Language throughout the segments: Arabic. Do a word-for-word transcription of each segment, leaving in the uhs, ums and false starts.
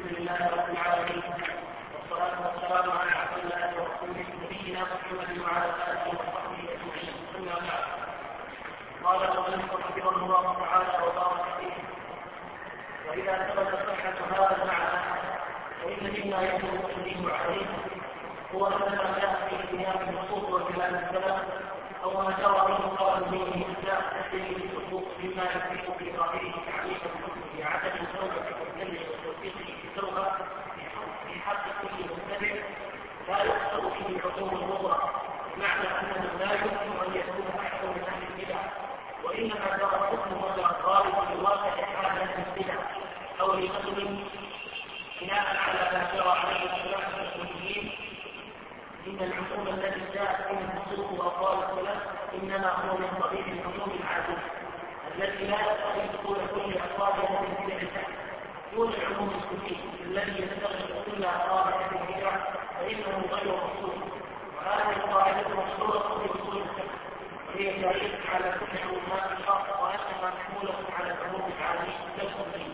الحمد لله رب العالمين، والصلاة والسلام على عبد الله ورسوله نبينا محمد وعلى آله وصحبه أجمعين. أما بعد، قال المؤلف رحمه الله تعالى وبارك فيه: وإذا ثبت صحة هذا المعنى فإن مما يجب التنبيه عليه هو أن ما جاء في كتاب النصوص وكلام السلف أو ما جرى منه قول به إبداع تحليل الحقوق مما يفيد في ظاهره تعليق الحكم بعدم التوبة والذل وتوفيقه في التوبة في حق كل متبع لا يقصد به العقوق الأخرى، بمعنى أنه لا يمكن أن يكون أحد من أهل البدع، وإنما جرى الحكم وجه الغالب في واقع حال أهل البدع أو لغزو بناء على ما جرى عليه الخلاف المسلمين. إن العقوق الذي جاءت من النصوص وأقوال السلف إنما هو من قبيل العموم العادي الذي لا يستطيع دخول كل أفراد هذه البدع دون العموم الكلي الذي يستغرق كل أفراد هذه البدع فإنه غير مقصود. وهذه القاعدة مشهورة في أصول الفقه، وهي دليل على كل عمومات الشرع وأنها محمولة على العموم العادي كالكلي.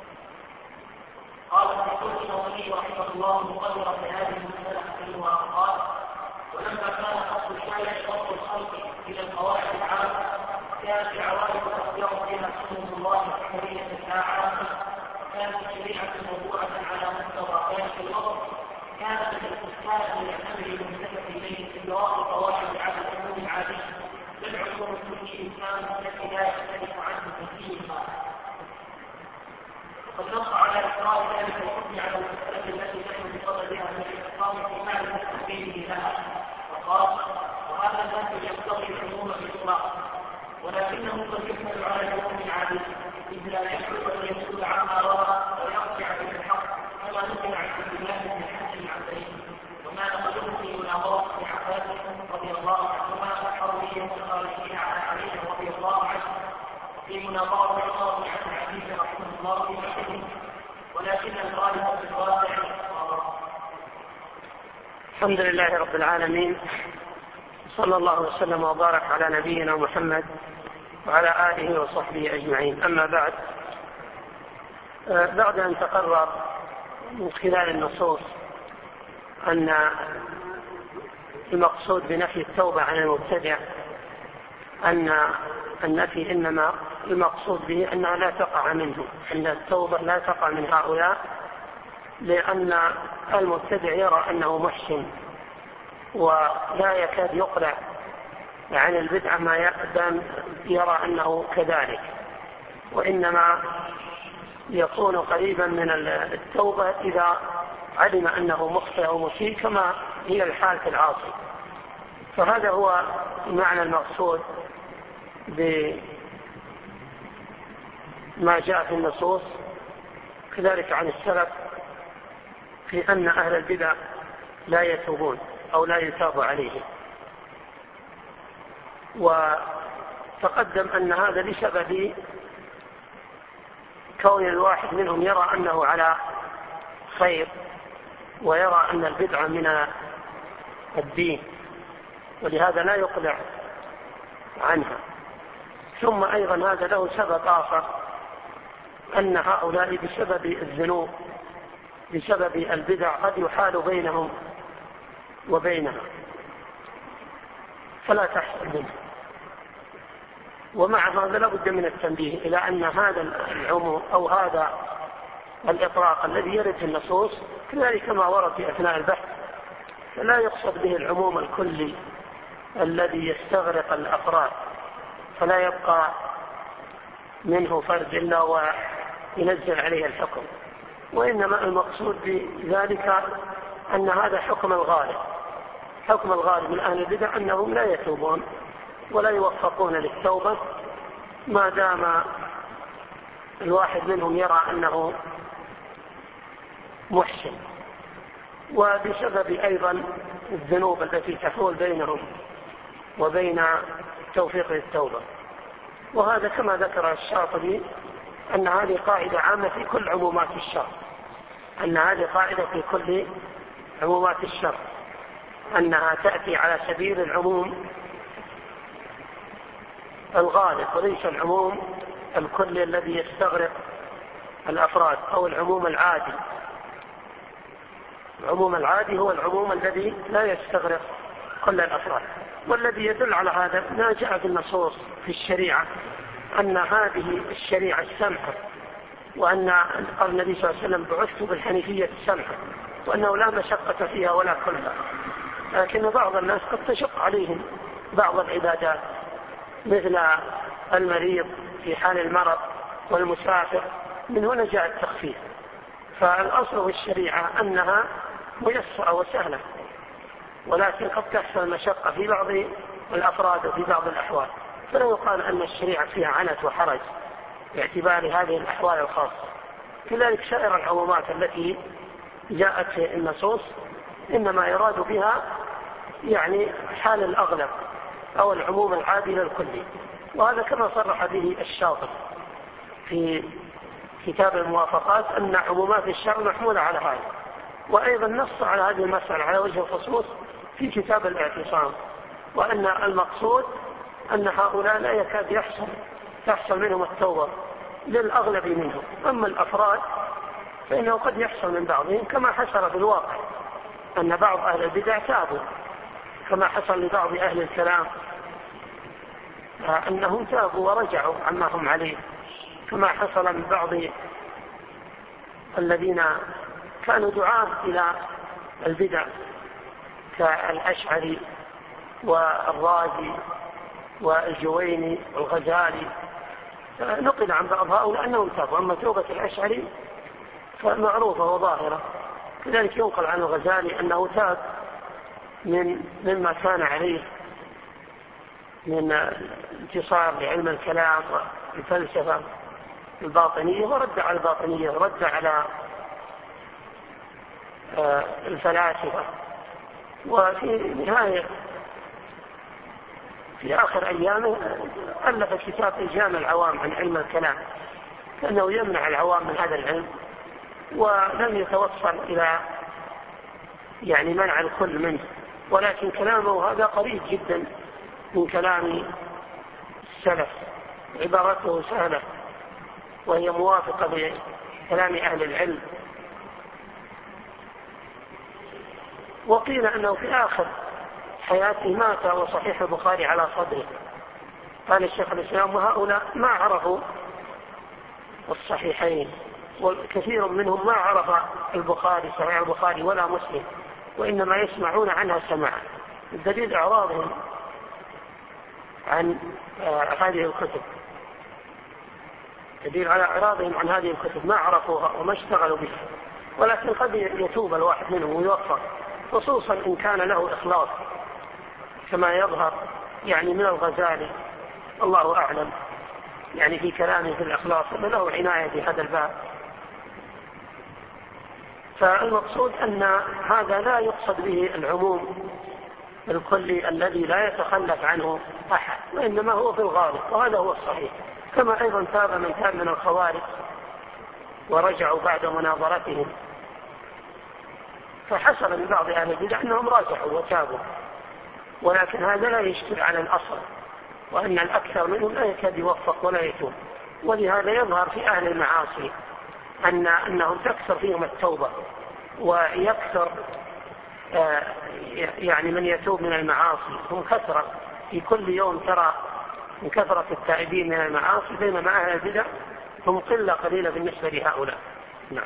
قال الدكتور النووي رحمه الله مقررا لهذه المسألة حينما قال: ولما كان قصد الشارع وصف الخلق إلى القواعد العامة كانت العوارض تخبر فيها سنة الله الحكمية العامة، وكانت الشريعة موضوعة على مقتضى ذلك الوصف، كانت الاستثناء من الأمر الملتفت إليه استدراك القواعد على العموم العادي بل عموم كل إنسان التي لا يختلف عنه تكليفها. وقد نص على إقرار ذلك الحكم على المسألة التي نحن بصددها من الاعتصام في معنى تحديده لها، وقال: وهذا الناس يقتضي العموم بالإطلاق، ولكنه قد يحمل على العموم العادي إذ لا يحمل أن يسأل عما روى ويرجع إلى الحق كما نقل عن عبد الله بن حسن العنبري، وما نقله في مناظرة ابن عباس رضي الله عنهما حرمية الخارجين على علي رضي الله عنه، في مناظرة عمر بن عبد العزيز رحمه الله في نفسه، ولكن الغالب في الواقع. الحمد لله رب العالمين، صلى الله وسلم وبارك على نبينا محمد وعلى آله وصحبه أجمعين. أما بعد، بعد أن تقرر من خلال النصوص أن المقصود بنفي التوبة عن المبتدع أن النفي إنما المقصود به أنها لا تقع منه، أن التوبة لا تقع من هؤلاء، لأن المبتدع يرى أنه محسن ولا يكاد يقلع عن البدعة ما يقدم يرى أنه كذلك، وإنما يكون قريبا من التوبة إذا علم أنه مخطئ أو مسيء كما هي الحال في العاصي. فهذا هو معنى المقصود بما جاء في النصوص كذلك عن السلف في أن أهل البدع لا يتوبون أو لا يتاب عليهم. وتقدم أن هذا لسبب كون الواحد منهم يرى أنه على خير ويرى أن البدعة من الدين، ولهذا لا يقلع عنها. ثم أيضا هذا له سبب آخر، أن هؤلاء بسبب الذنوب بسبب البدع قد يحال بينهم وبينها فلا تحصل منه. ومع هذا لا بد من التنبيه إلى أن هذا العموم أو هذا الإطلاق الذي يرد في النصوص كذلك ما ورد في أثناء البحث، فلا يقصد به العموم الكلي الذي يستغرق الأفراد فلا يبقى منه فرد إلا وينزل عليه الحكم، وإنما المقصود بذلك أن هذا حكم الغالب حكم الغالب من أهل البدع أنهم لا يتوبون ولا يوفقون للتوبة ما دام الواحد منهم يرى أنه محسن، وبسبب أيضا الذنوب التي تحول بينهم وبين توفيق للتوبة. وهذا كما ذكر الشاطبي أن هذه قاعدة عامة في كل عمومات الشرع أن هذه قاعدة في كل عمومات الشرع أنها تأتي على سبيل العموم الغالب وليس العموم الكلي الذي يستغرق الأفراد أو العموم العادي العموم العادي هو العموم الذي لا يستغرق كل الأفراد، والذي يدل على هذا ما جاء في النصوص في الشريعة أن هذه الشريعة السمحة، وأن قال النبي صلى الله عليه وسلم بعثت بالحنيفية السمحة، وأنه لا مشقة فيها ولا كلها. لكن بعض الناس قد تشق عليهم بعض العبادات مثل المريض في حال المرض والمسافر، من هنا جاء التخفيف. فالأصل في الشريعة أنها ميسرة وسهلة، ولكن قد تحصل مشقة في بعض الأفراد وفي بعض الأحوال، فلا يقال أن الشريعة فيها عنت وحرج باعتبار هذه الأحوال الخاصة. كذلك سائر العمومات التي جاءت في النصوص إنما يراد بها يعني حال الأغلب أو العموم العادل الكلي، وهذا كما صرح به الشاطبي في كتاب الموافقات أن عمومات الشرع محمولة على هذا، وأيضا نص على هذه المسألة على وجه الخصوص في كتاب الاعتصام، وأن المقصود أن هؤلاء لا يكاد يحصل تحصل منهم التوبة للأغلب منهم، أما الأفراد فإنه قد يحصل من بعضهم كما حصل في الواقع أن بعض أهل البدع تابوا، كما حصل لبعض أهل الكلام أنهم تابوا ورجعوا عما هم عليه، كما حصل من بعض الذين كانوا دعاة إلى البدع كالأشعري والرازي والجويني والغزالي، نقل عن بعض هؤلاء أنهم تابوا. أما توبة الأشعري فمعروفة وظاهرة، كذلك ينقل عن الغزالي أنه تاب من مما كان عليه من انتصار لعلم الكلام والفلسفة الباطنية، ورد على الباطنية ورد على الفلاسفة. وفي نهاية في آخر أيامه ألف كتاب إلجام العوام عن علم الكلام، لأنه يمنع العوام من هذا العلم، ولم يتوصل إلى يعني منع الكل منه، ولكن كلامه هذا قريب جدا من كلام السلف، عبارته سهلة وهي موافقة لكلام أهل العلم. وقيل أنه في آخر حياته مات وصحيح البخاري على صدره. قال الشيخ الإسلام وهؤلاء ما عرفوا الصحيحين، وكثير منهم ما عرف البخاري صحيح البخاري ولا مسلم، وإنما يسمعون عنها سماعا. الدليل إعراضهم عن هذه الكتب، دليل على إعراضهم عن هذه الكتب، ما عرفوها وما اشتغلوا بها. ولكن قد يتوب الواحد منهم ويوفق، خصوصا إن كان له إخلاص كما يظهر يعني من الغزالي، الله أعلم، يعني في كلامه في الإخلاص أن له عناية في هذا الباب. فالمقصود أن هذا لا يقصد به العموم الكلي الذي لا يتخلف عنه أحد، وإنما هو في الغالب، وهذا هو الصحيح. كما أيضا تاب من تاب من الخوارج ورجعوا بعد مناظرتهم، فحصل من بعض أهل البدع أنهم راجعوا وتابوا، ولكن هذا لا يشكل على الأصل، وأن الأكثر منهم لا يكاد يوفق ولا يتوب. ولهذا يظهر في أهل المعاصي أن أنهم تكثر فيهم التوبة، ويكثر آه يعني من يتوب من المعاصي هم كثرة، في كل يوم ترى من كثرة التائبين من المعاصي، بينما أهل البدع هم قلة قليلة بالنسبة لهؤلاء. نعم.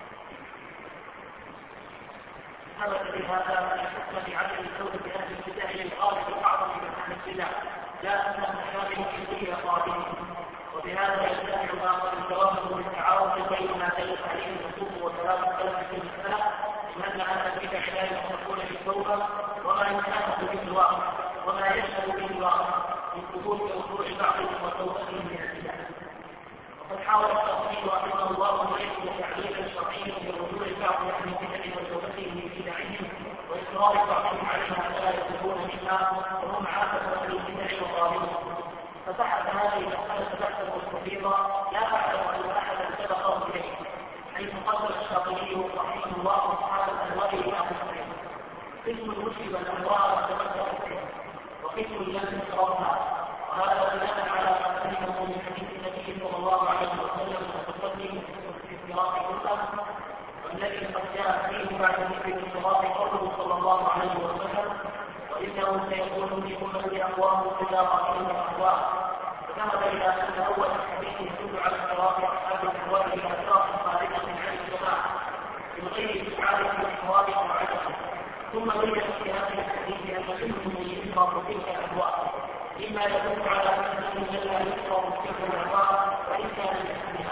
هذا بهذا الحكم بعدم التوبة بأهل البدع للقاضي بعض من أهل البدع، لا أنهم هذه الشركية قادمين. وبهذا يستمع ما قد جوابه بالتعاون بين ما دل عليه النصوص وكلام السلف في المسألة، من أن البدع لا يتركون بالتوبة وما ينحكم به الواقع وما يشهد به الواقع من ثبوت وقوع بعضهم وتوبتهم من البدع. وقد حاول التفصيل رحمه الله إليه تعليلا شرعيا برجوع بعض أهل البدع وتوبتهم من بدعهم وإصرار بعضهم عليها فلا يتوبون منها وهم عاقبة للبدع وظالمهم. فبحث هذه المسألة بحثا مستفيضا لا أعلم أن أحدا سبقه إليه، حيث قدر الشاطبي رحمه الله سبحانه الأنواع إلى قسمين: قسم المسلم الأنواع والتمتع به، وقسم لم يصرفها. وهذا بناء على ما فهمه من حديث النبي صلى الله عليه وسلم المتقدم في افتراق الأمة والذي قد جاء فيه بعد ذكر الصراط قوله صلى الله عليه وسلم وإنه سيكون في أمة أقوام إلا قائلين الأهواء، فذهب إلى أن أول الحديث يدل على صراط أصحاب الأهواء إلى صراط خارجة عن الجماعة من غير استعارة الحوادث وعدمه. ثم بين في هذه الحديث أن منهم من يفرط تلك الأهواء مما يدل على أنه لا يفرط تلك الأهواء وإن كان باسمها.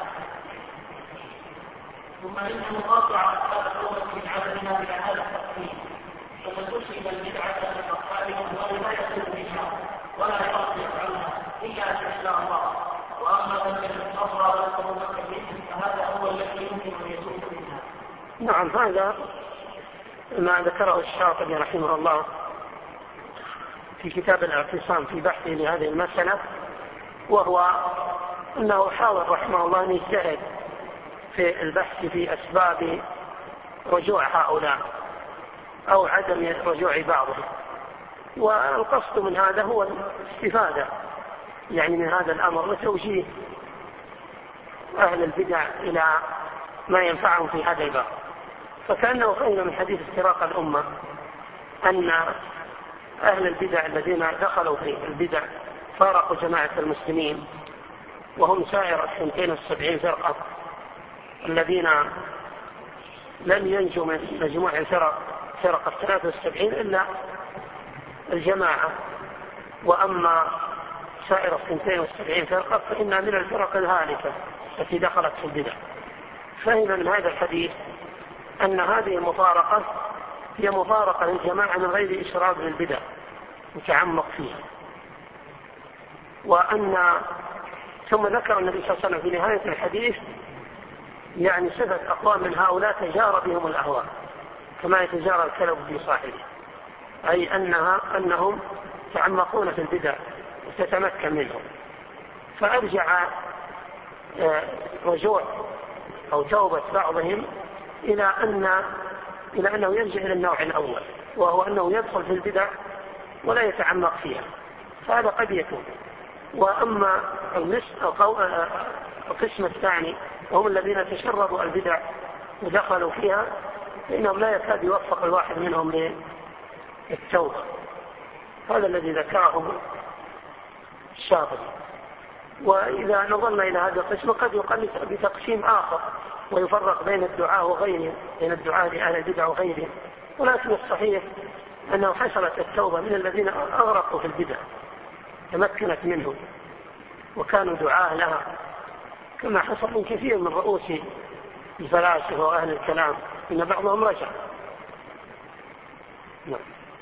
ثم إنه قاطع أصحاب الأمة من عدمها إلى هذا التقسيم، فمن تسلم البدعة من أصحابهم ولا يكون منها ولا يرضي عنها إلا أن شاء الله، وأما من يتفرع والتمسك به فهذا هو الذي يمكن أن يتوب منها. نعم، هذا ما ذكره الشاطبي رحمه الله في كتاب الاعتصام في بحثه لهذه المسألة، وهو أنه حاول رحمه الله أن يجتهد في البحث في أسباب رجوع هؤلاء أو عدم رجوع بعضهم، والقصد من هذا هو الاستفادة يعني من هذا الأمر وتوجيه أهل البدع إلى ما ينفعهم في هذا الباب. فكأنه فهم من حديث افتراق الأمة أن أهل البدع الذين دخلوا في البدع فارقوا جماعة المسلمين، وهم سائر اثنتين والسبعين فرقة الذين لم ينجوا من مجموع الفرق فرقة ثلاثة والسبعين إلا الجماعة، وأما سائر اثنتين والسبعين فرقة فإنها من الفرق الهالكة التي دخلت في البدع. فهم من هذا الحديث أن هذه المفارقة هي مفارقة للجماعة من غير إشراف بالبدع وتعمق فيها. وأن ثم ذكر النبي صلى الله عليه وسلم في نهاية الحديث يعني صفة أقوام من هؤلاء تجار بهم الأهواء كما يتجارى الكلب في صاحبه، أي أنها أنهم تعمقون في البدع وتتمكن منهم. فأرجع رجوع أو توبة بعضهم إلى أن إلى أنه يرجع إلى النوع الأول، وهو أنه يدخل في البدع ولا يتعمق فيها، فهذا قد يكون. وأما القسم الثاني وهم الذين تشربوا البدع ودخلوا فيها فإنهم لا يكاد يوفق الواحد منهم للتوبة. هذا الذي ذكره الشاطبي. وإذا نظرنا إلى هذا القسم قد يقل بتقسيم آخر ويفرق بين الدعاء وغيرهم، بين الدعاء لأهل البدع وغيرهم، ولكن الصحيح أنه حصلت التوبة من الذين أغرقوا في البدع تمكنت منهم وكانوا دعاء لها، كما حصل من كثير من رؤوس الفلاسفة وأهل الكلام إن بعضهم رجع. نعم.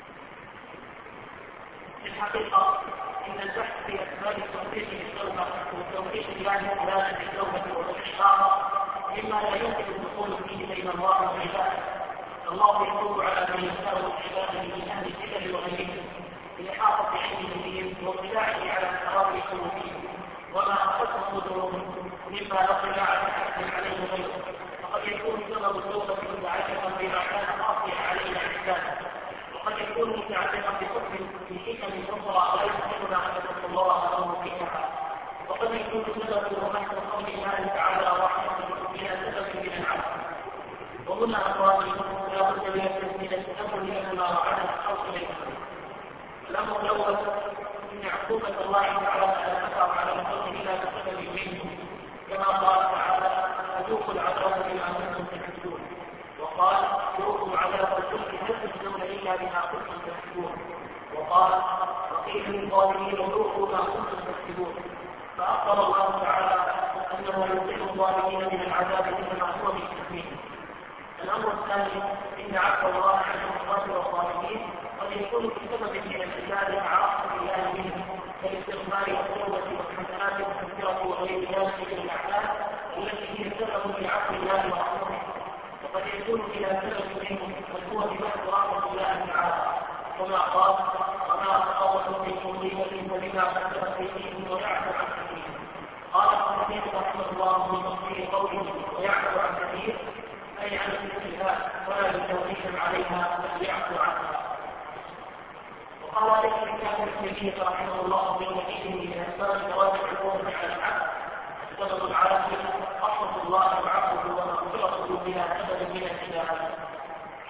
في الحقيقة إن البحث في أسباب التوفيق للتوبة والتوفيق لله تعالى بالتوبة والاستقامة مما لا يمكن الدخول فيه بين الله وعباده. الله يتوب على من يشاء من عباده من أهل الجبل وغيرهم لإحاطة علمه بهم واطلاعه على أسرار قلوبهم وما أخذته صدورهم مما لا اطلاع أحد عليه غيره، فقد يكون سبب التوبة متعلقا بما كان خاطئا عليه عباده، وقد يكون متعلقا بحكم في حكم أخرى لا يمكننا أن نتصورها أو نفهمها، وقد يكون سببه محض قول الله تعالى رحمه بلا سبب من العدل. وهنا أخواني لا بد من التأمل إلى ما وعده أو إليه. الأمر الأول إن عقوبة الله تعالى لا تقع على الخلق إلا بسبب منه، كما قال تعالى فذوقوا العذاب بما كنتم تكسبون، وقال ذوقوا العذاب الخلق هل تجزون إلا بما كنتم تكسبون، وقال وقيل للظالمين ذوقوا ما كنتم تكسبون. فأخبر الله تعالى أنه يذل الظالمين من العذاب إنما هو بالتكذيب. الأمر الثاني إن عفو الله عن الكفار والظالمين قد يكون بسبب من العباد مع رحمة الله منهم كالاستغفار والتوبة والحسنات والتكبيرة وغير ذلك من الأعمال التي هي سبب لعفو الله ورحمته، وقد يكون إلى سبب منهم بل هو بمحض رحمة الله تعالى، كما قال وما أصابكم من مصيبة فبما كسبت أيديكم ويعفو عن كثير. قال ابن كثير رحمه الله في تفسير قوله ويعفو عن كثير أي عن الاتفاق ولا لتوقيف عليها بل يعفو عنها. وقال ذلك الكتاب النبي رحمه الله بين إذنه لأسباب جواز العقوبة على العبد السبب العاجل رحمة الله وعفوه ومغفرته بلا سبب من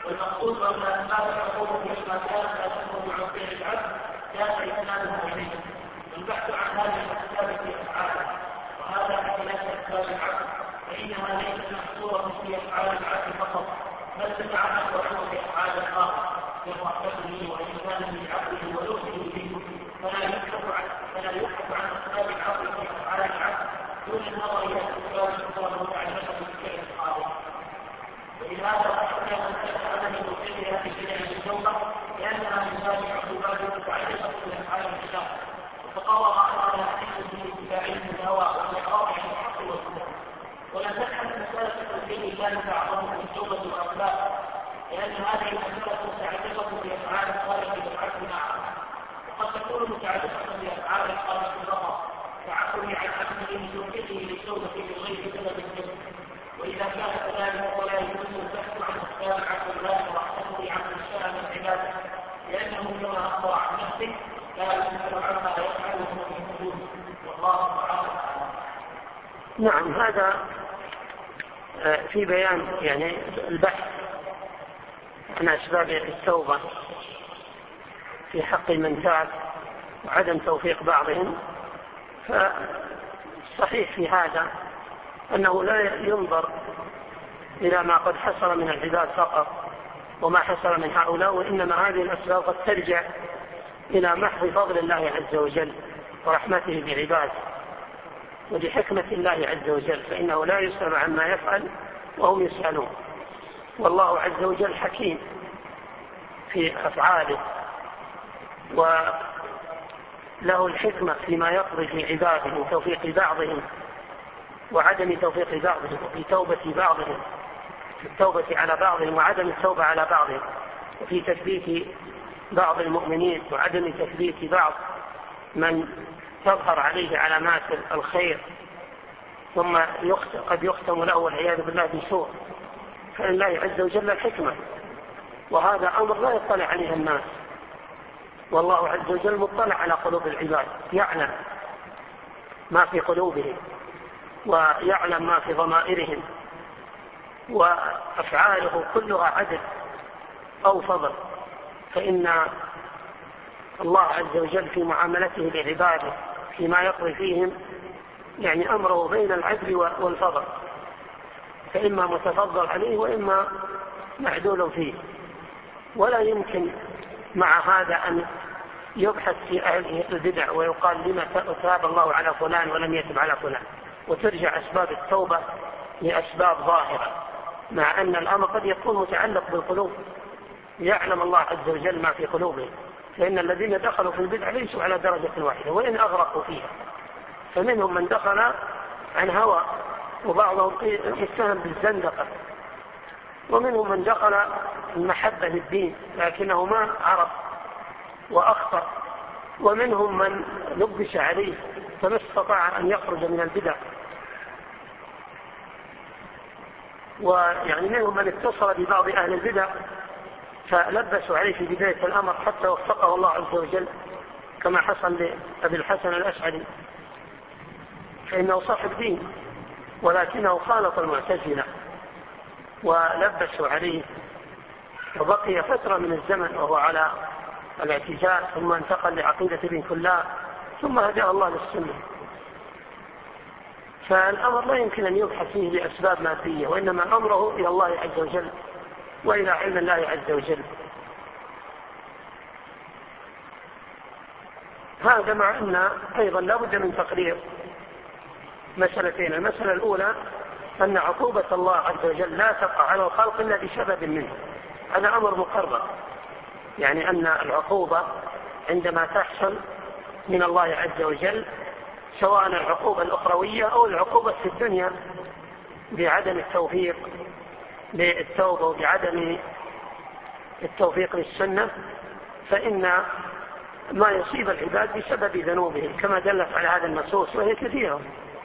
والمقصود أن الأسباب الحقوق فيما كانت لا تكون عن فعل العبد كان إسناده إليه، والبحث عن هذه الأسباب في أفعاله، وهذا بخلاف أسباب العبد، فإنها ليست محصورة في أفعال العبد فقط، بل تتعلق عنه بأفعال الآخر كرحمته وإحسانه لعبده ولطفه به، فلا يبحث عن فلا يبحث عن أسباب العبد في أفعال العبد دون النظر إلى الأسباب الأخرى المتعلقة بالفعل الخارج. ولهذا أحكام السلف من وجودها في بداية التوبة لأنها من باب العقوبات المتعلقة بأفعال العباد، وتقرر أنها تحدث في اتباع الهوى والإعراض عن الحق والكفر. ولا تبحث مسألة توحيد الله بعضهم في التوبة والأخلاق، لأن هذه المسألة متعلقة بأفعال الخالق بالعبد معه، وقد تكون متعلقة بأفعال الخالق فقط كعفوه عن عبده من توحيده للتوبة بغير سبب الذنب. وإذا كان كذلك فلا يجوز البحث عن أسباب عفو الله ورحمته عمن شاء من عباده، لأنه كما أخبر عن نفسه لا يسأل عما يفعله من حدود، والله تعالى أعلم. نعم، هذا في بيان يعني البحث عن أسباب التوبة في حق من تاب وعدم توفيق بعضهم. فالصحيح في هذا أنه لا ينظر إلى ما قد حصل من العباد فقط وما حصل من هؤلاء، وإنما هذه الأسباب قد ترجع إلى محض فضل الله عز وجل ورحمته بعباده ولحكمة الله عز وجل، فإنه لا يسأل عما يفعل وهم يسألون، والله عز وجل حكيم في أفعاله وله الحكمة فيما يقضي في عباده من توفيق بعضهم وعدم توفيق بعضهم، وفي توبة بعضهم في التوبة على بعضهم وعدم التوبة على بعضهم، وفي تثبيت بعض المؤمنين وعدم تثبيت بعض من تظهر عليه علامات الخير ثم قد يختم له والعياذ بالله بسوء. فلله عز وجل الحكمة، وهذا أمر لا يطلع عليه الناس، والله عز وجل مطلع على قلوب العباد، يعلم ما في قلوبهم ويعلم ما في ضمائرهم، وأفعاله كلها عدل أو فضل. فإن الله عز وجل في معاملته لعباده فيما يقضي فيهم يعني أمره بين العدل والفضل، فإما متفضل عليه وإما معدول فيه. ولا يمكن مع هذا أن يبحث في أهل البدع ويقال لما تاب الله على فلان ولم يتب على فلان، وترجع أسباب التوبة لأسباب ظاهرة، مع أن الأمر قد يكون متعلق بالقلوب، يعلم الله عز وجل ما في قلوبهم، لأن الذين دخلوا في البدع ليسوا على درجة واحدة وإن أغرقوا فيها، فمنهم من دخل عن هوى وبعضهم متهم بالزندقة، ومنهم من دخل المحبة للدين لكنه ما عرف وأخطأ، ومنهم من لبس عليه فما استطاع أن يخرج من البدع، ويعني منهم من اتصل ببعض أهل البدع فلبسوا عليه في بداية الأمر حتى وفقه الله عز وجل، كما حصل لأبي الحسن الأشعري، فإنه صاحب دين ولكنه خالط المعتزلة ولبسوا عليه، وبقي فترة من الزمن وهو على الاعتزال، ثم انتقل لعقيدة ابن كلاب، ثم هداه الله للسنة. فالأمر لا يمكن أن يبحث فيه لأسباب مادية، وإنما أمره إلى الله عز وجل وإلى علم الله عز وجل. هذا مع أن أيضا لا بد من تقرير مسألتين. المسألة الأولى أن عقوبة الله عز وجل لا تقع على الخلق إلا بسبب منه، هذا أمر مقرر، يعني أن العقوبة عندما تحصل من الله عز وجل سواء العقوبة الأخروية أو العقوبة في الدنيا بعدم التوفيق للتوبة وبعدم التوفيق للسنة، فإن ما يصيب العباد بسبب ذنوبهم كما دلت على هذا النصوص وهي كثيرة.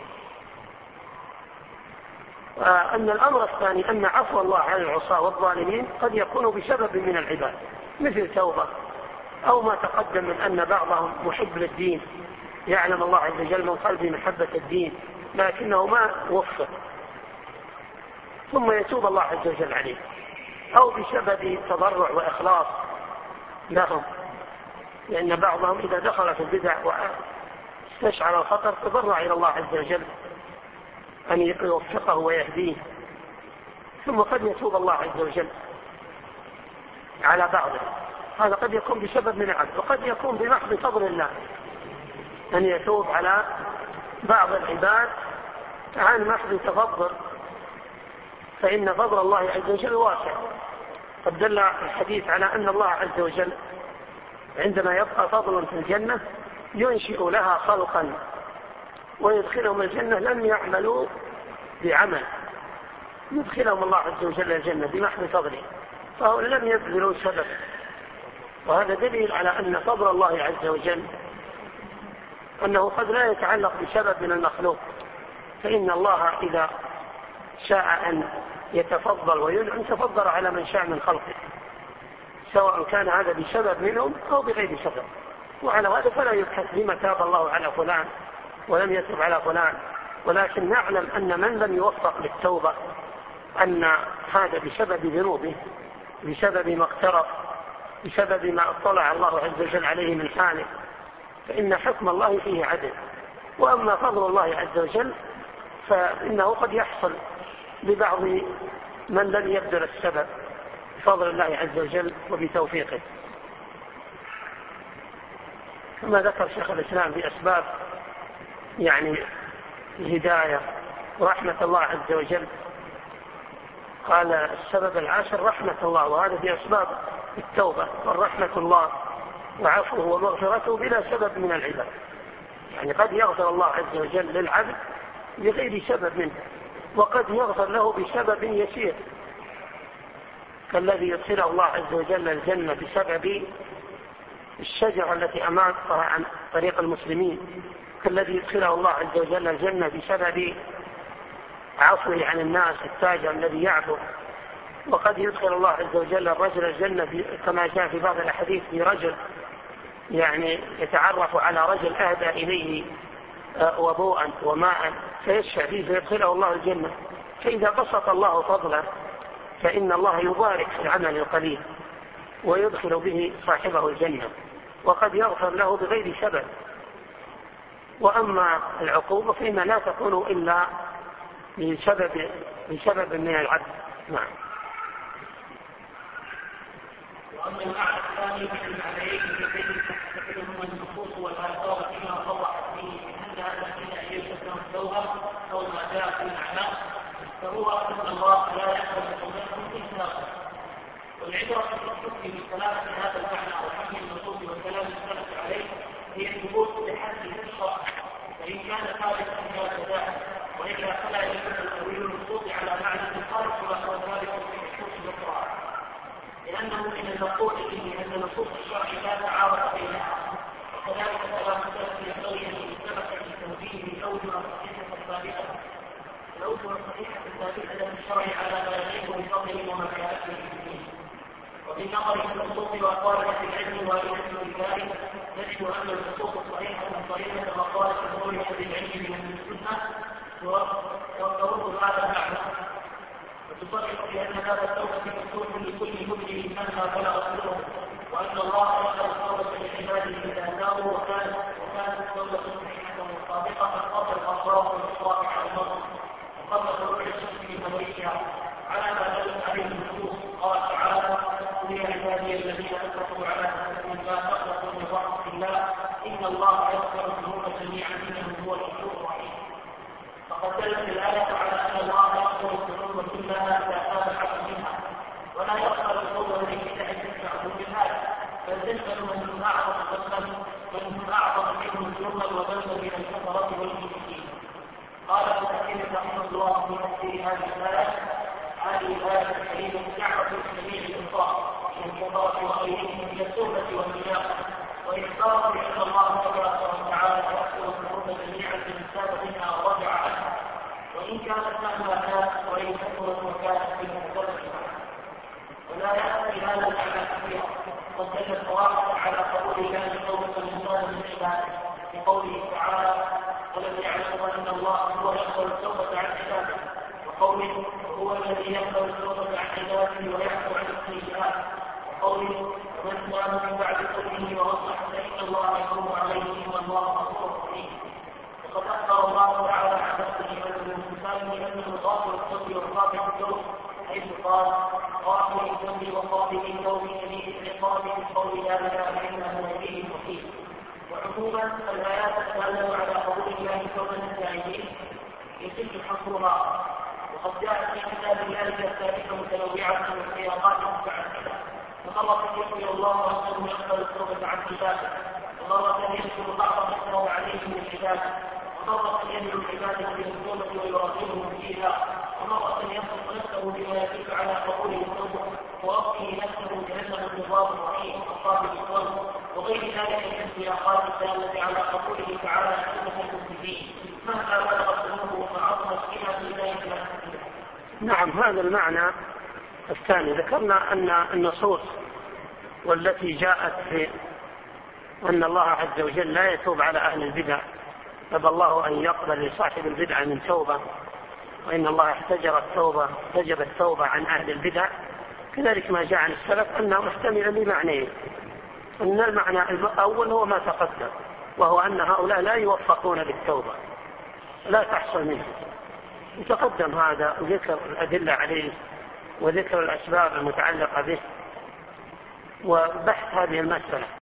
وأن الأمر الثاني أن عفو الله عن العصاة والظالمين قد يكون بسبب من العباد مثل توبة أو ما تقدم من أن بعضهم محب للدين، يعلم الله عز وجل من قلبه محبة الدين لكنه ما وفق، ثم يتوب الله عز وجل عليه أو بسبب تضرع وإخلاص لهم، لأن بعضهم إذا دخل في البدع واستشعر الخطر تضرع إلى الله عز وجل أن يوفقه ويهديه، ثم قد يتوب الله عز وجل على بعضه. هذا قد يكون بسبب من العبد، وقد يكون بمحض فضل الله أن يتوب على بعض العباد عن محض تفضل، فإن فضل الله عز وجل واسع. قد دل الحديث على أن الله عز وجل عندما يبقى فضل في الجنة ينشئ لها خلقا ويدخلهم الجنة لم يعملوا بعمل، يدخلهم الله عز وجل الجنة بمحض فضله، فهؤلاء لم يبذلوا سبب. وهذا دليل على أن فضل الله عز وجل أنه قد لا يتعلق بسبب من المخلوق، فإن الله إذا شاء أن يتفضل وينعم تفضل على من شاء من خلقه، سواء كان هذا بسبب منهم أو بغير سبب. وعلى هذا فلا يبحث بما تاب الله على فلان ولم يتب على فلان، ولكن نعلم أن من لم يوفق للتوبة أن هذا بسبب ذنوبه، بسبب ما اقترف، بسبب ما اطلع الله عز وجل عليه من حاله، فإن حكم الله فيه عدل. وأما فضل الله عز وجل فإنه قد يحصل لبعض من لم يبذل السبب بفضل الله عز وجل وبتوفيقه. كما ذكر شيخ الإسلام بأسباب يعني الهداية ورحمة الله عز وجل، قال السبب العاشر رحمة الله، وهذا بأسباب التوبة، والرحمة الله وعفوه ومغفرته بلا سبب من العباد. يعني قد يغفر الله عز وجل للعبد بغير سبب منه، وقد يغفر له بسبب يسير، كالذي يدخله الله عز وجل الجنة بسبب الشجرة التي أماتها عن طريق المسلمين، كالذي يدخله الله عز وجل الجنة بسبب عفوه عن الناس التاجر الذي يعفو. وقد يدخل الله عز وجل الرجل الجنة كما جاء في بعض الأحاديث برجل يعني يتعرف على رجل أهدى إليه وضوءا وماء فيشفع فيه فيدخله الله الجنة. فإذا بسط الله فضله فإن الله يبارك في العمل القليل ويدخل به صاحبه الجنة، وقد يغفر له بغير سبب. وأما العقوبة فإنها لا تكون إلا بسبب, بسبب من العبد. نعم. وأما المعنى الثاني من المعنيين الذين تحتملهما النصوص والآثار فيما صرحت فيه أن الذين يلتزم التوبة أو ما جاء في المعنى فهو أن الله لا يقبل توبتهم إلا. والعبرة في الحكم بالكلام في هذا المعنى وحكم النصوص والكلام السلف عليه هي الثبوت بحد الشرع، فإن كان ثابتا هكذا، وإلا فلا يجوز تأويل النصوص على معنى الخالق وهو ذلك في النصوص الأخرى، لأنه من المقول به أن نصوص الشرع لا تعارض بينها. وكذلك كلام السلف ينبغي أن يتبع في توجيه الأوجه الصحيحة الثابتة الأوجه الصحيحة الثابتة في الشرع على ما يليق بفضله ومكانته في الدين. وبالنظر في النصوص وأقوال أهل العلم والعلم بالذلك نجد أن النصوص الصحيحة طريقة مقالة أهل العلم من السنة وترد هذا المعنى، وتصرح بأن هذا التوبة مفتوح لكل مذنب مهما بلغ سره، وأن الله يقبل التوبة لعباده إذا تابوا، وكانت وكانت التوبة صحيحة مطابقة قبل الأسرار والإصرار على الموت وقبل طلوع الشمس من مغربها على ما دلت عليه النصوص. قال تعالى: قل يا عبادي الذين أسرفوا على أنفسهم لا تقنطوا من رحمة الله إن الله يغفر الذنوب جميعا إنه هو الغفور الرحيم. فقد دلت الآية على أن الله يغفر الذنوب كلها إذا تاب العبد منها، ولا يغفر الذنوب التي تدعي تدفعه بالهذا، بل تسأل من هم أعظم ذنبا من هم أعظم منهم ذنوبا وذنبا من الكفرة والمشركين. قال ابن كثير رحمه الله في تفسير هذه الآية: هذه الآية الكريمة دعوة جميع الكفار والكفار وغيرهم إلى التوبة والمناقة وإخبار بأن الله تبارك وتعالى يغفر الذنوب جميعا لمن تاب منها ورجع عنها، وإن كانت مهما كانت وإن كثرت وكانت بمختلفها. ولا يأتي هذا المعنى كثيرا، قد دل الصراحة على قبول الله توبة الإنسان من عباده بقوله تعالى: ولم يعلموا أن الله هو يقبل التوبة عن عباده، وقوله: هو الذي يقبل التوبة عن عباده ويعفو عن السيئات. وقوله ومن تاب من بعد قوله واصلح فان الله يتوب عليه ان الله غفور رحيم. وقد اخبر الله تعالى عن نفسه انه سبحانه انه غافر الذنب وقابل التوب، حيث قال غافر الذنب وقابل التوب شديد العقاب بقول لا اله الا هو الحليم الرحيم. وعموما الآيات الدالة على قبول الله توبة التائبين يتم حصرها، وقد جاءت في كتاب الله كذلك متنوعة من سياقات متعددة، فمرة يخبر الله أنه يقبل التوبة عن عباده، ومرة يذكر بعض ما افترض عليه من عباده، ومرة يدعو عباده بالتوبة ويراقبهم فيها، ومرة يصف نفسه بما يدل على قبول التوبة ووصفه نفسه بأنه التواب الرحيم وقابل التوبة وغير ذلك من السياقات الدالة على قبوله تعالى توبة المسلمين مهما بلغت ذنوبه وعظمت بها في ذلك. نعم، هذا المعنى الثاني. ذكرنا أن النصوص والتي جاءت في أن الله عز وجل لا يتوب على أهل البدع، فبى الله أن يقبل لصاحب البدع من توبة، وإن الله احتجر التوبة احتجب التوبة عن أهل البدع. كذلك ما جاء عن السلف أنه محتمل لمعنيين. أن المعنى الأول هو ما تقدم، وهو أن هؤلاء لا يوفقون للتوبة، لا تحصل منه. يتقدم هذا وذكر الأدلة عليه وذكر الأسباب المتعلقة به وبحث هذه المسألة.